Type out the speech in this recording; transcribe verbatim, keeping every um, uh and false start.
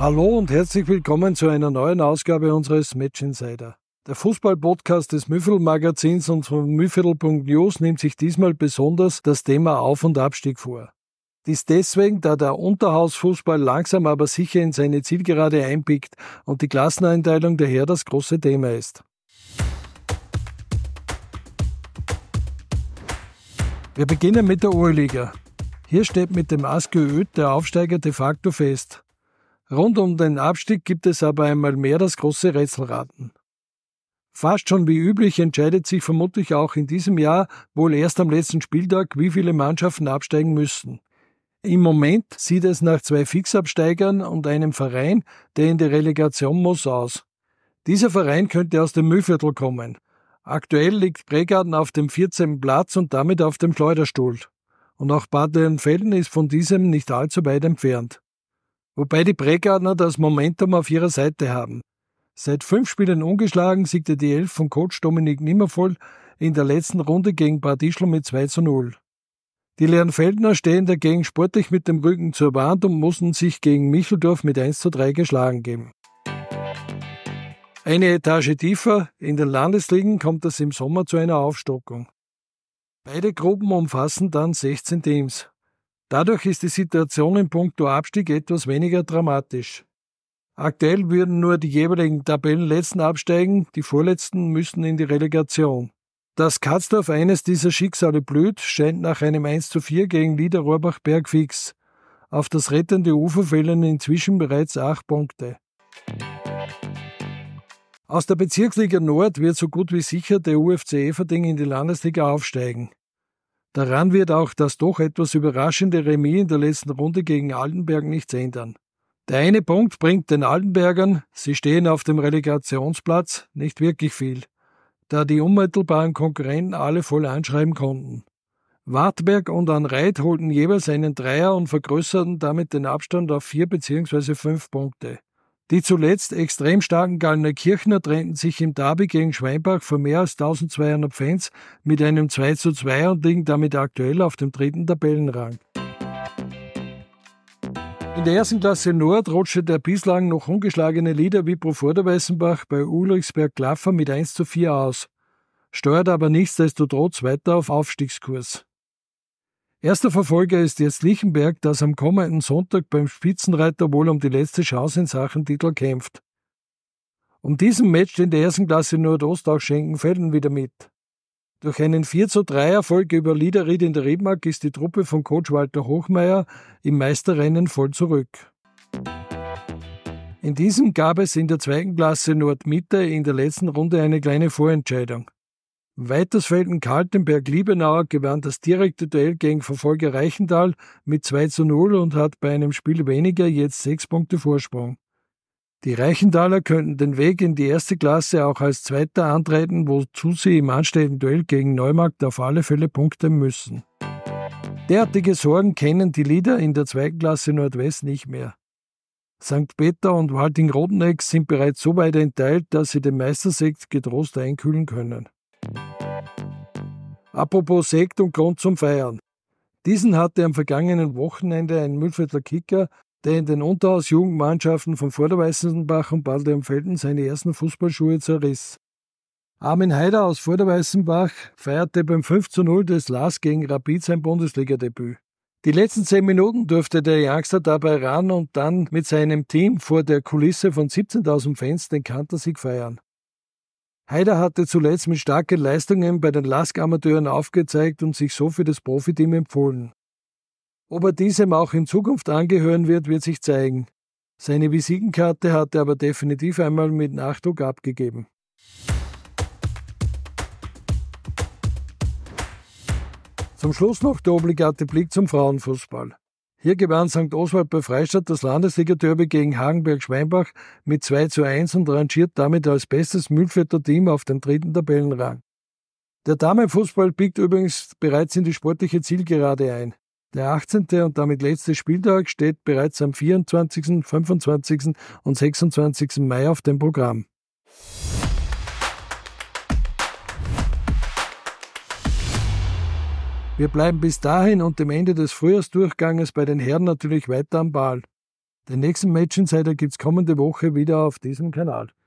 Hallo und herzlich willkommen zu einer neuen Ausgabe unseres Match Insider. Der Fußball-Podcast des Mühviertel-Magazins und von mühviertel Punkt news nimmt sich diesmal besonders das Thema Auf- und Abstieg vor. Dies deswegen, da der Unterhausfußball langsam aber sicher in seine Zielgerade einbiegt und die Klasseneinteilung daher das große Thema ist. Wir beginnen mit der Oberliga. Hier steht mit dem ASG Öd der Aufsteiger de facto fest. Rund um den Abstieg gibt es aber einmal mehr das große Rätselraten. Fast schon wie üblich entscheidet sich vermutlich auch in diesem Jahr wohl erst am letzten Spieltag, wie viele Mannschaften absteigen müssen. Im Moment sieht es nach zwei Fixabsteigern und einem Verein, der in die Relegation muss, aus. Dieser Verein könnte aus dem Mühlviertel kommen. Aktuell liegt Bregarten auf dem vierzehnten Platz und damit auf dem Schleuderstuhl. Und auch Bad Leonfelden ist von diesem nicht allzu weit entfernt. Wobei die Bregartner das Momentum auf ihrer Seite haben. Seit fünf Spielen ungeschlagen siegte die Elf von Coach Dominik Nimmervoll in der letzten Runde gegen Bad Ischl mit zwei zu null. Die Leonfeldner stehen dagegen sportlich mit dem Rücken zur Wand und mussten sich gegen Micheldorf mit eins zu drei geschlagen geben. Eine Etage tiefer, in den Landesligen, kommt es im Sommer zu einer Aufstockung. Beide Gruppen umfassen dann sechzehn Teams. Dadurch ist die Situation in puncto Abstieg etwas weniger dramatisch. Aktuell würden nur die jeweiligen Tabellenletzten absteigen, die Vorletzten müssten in die Relegation. Dass Katzdorf eines dieser Schicksale blüht, scheint nach einem eins zu vier gegen Lieder-Rohrbach-Berg fix. Auf das rettende Ufer fehlen inzwischen bereits acht Punkte. Aus der Bezirksliga Nord wird so gut wie sicher der U F C Eferding in die Landesliga aufsteigen. Daran wird auch das doch etwas überraschende Remis in der letzten Runde gegen Altenberg nichts ändern. Der eine Punkt bringt den Altenbergern, sie stehen auf dem Relegationsplatz, nicht wirklich viel, da die unmittelbaren Konkurrenten alle voll anschreiben konnten. Wartberg und Anreit holten jeweils einen Dreier und vergrößerten damit den Abstand auf vier bzw. fünf Punkte. Die zuletzt extrem starken Gallner Kirchner trennten sich im Derby gegen Schweinbach vor mehr als eintausendzweihundert Fans mit einem zwei zu zwei und liegen damit aktuell auf dem dritten Tabellenrang. In der ersten Klasse Nord rutschte der bislang noch ungeschlagene Leader Wipro Vorderweißenbach bei Ulrichsberg-Klaffer mit eins zu vier aus, steuert aber nichtsdestotrotz weiter auf Aufstiegskurs. Erster Verfolger ist jetzt Liechenberg, das am kommenden Sonntag beim Spitzenreiter wohl um die letzte Chance in Sachen Titel kämpft. Um diesen Match in der ersten Klasse Nordost auch Schenkenfelden wieder mit. Durch einen vier zu drei Erfolg über Liederried in der Riedmark ist die Truppe von Coach Walter Hochmeier im Meisterrennen voll zurück. In diesem gab es in der zweiten Klasse Nordmitte in der letzten Runde eine kleine Vorentscheidung. Weitersfelden-Kaltenberg-Liebenauer gewann das direkte Duell gegen Verfolger Reichenthal mit zwei zu null und hat bei einem Spiel weniger jetzt sechs Punkte Vorsprung. Die Reichenthaler könnten den Weg in die erste Klasse auch als Zweiter antreten, wozu sie im anstehenden Duell gegen Neumarkt auf alle Fälle punkten müssen. Derartige Sorgen kennen die Lieder in der zweiten Klasse Nordwest nicht mehr. Sankt Peter und Walting-Rodeneck sind bereits so weit entteilt, dass sie den Meistersekt getrost einkühlen können. Apropos Sekt und Grund zum Feiern. Diesen hatte am vergangenen Wochenende ein Mühlviertler Kicker, der in den Unterhaus-Jugendmannschaften von Vorderweißenbach und Bad Leonfelden seine ersten Fußballschuhe zerriss. Armin Haider aus Vorderweißenbach feierte beim fünf zu null des L A S gegen Rapid sein Bundesligadebüt. Die letzten zehn Minuten durfte der Youngster dabei ran und dann mit seinem Team vor der Kulisse von siebzehntausend Fans den Kantersieg feiern. Haider hatte zuletzt mit starken Leistungen bei den L A S K-Amateuren aufgezeigt und sich so für das Profiteam empfohlen. Ob er diesem auch in Zukunft angehören wird, wird sich zeigen. Seine Visitenkarte hat er aber definitiv einmal mit Nachdruck abgegeben. Zum Schluss noch der obligate Blick zum Frauenfußball. Hier gewann Sankt Oswald bei Freistadt das Landesliga-Derby gegen Hagenberg-Schweinbach mit zwei zu eins und rangiert damit als bestes Mühlviertler Team auf dem dritten Tabellenrang. Der Damenfußball biegt übrigens bereits in die sportliche Zielgerade ein. Der achtzehnte und damit letzte Spieltag steht bereits am vierundzwanzigsten, fünfundzwanzigsten und sechsundzwanzigsten Mai auf dem Programm. Wir bleiben bis dahin und dem Ende des Frühjahrsdurchganges bei den Herren natürlich weiter am Ball. Den nächsten Match Insider gibt's kommende Woche wieder auf diesem Kanal.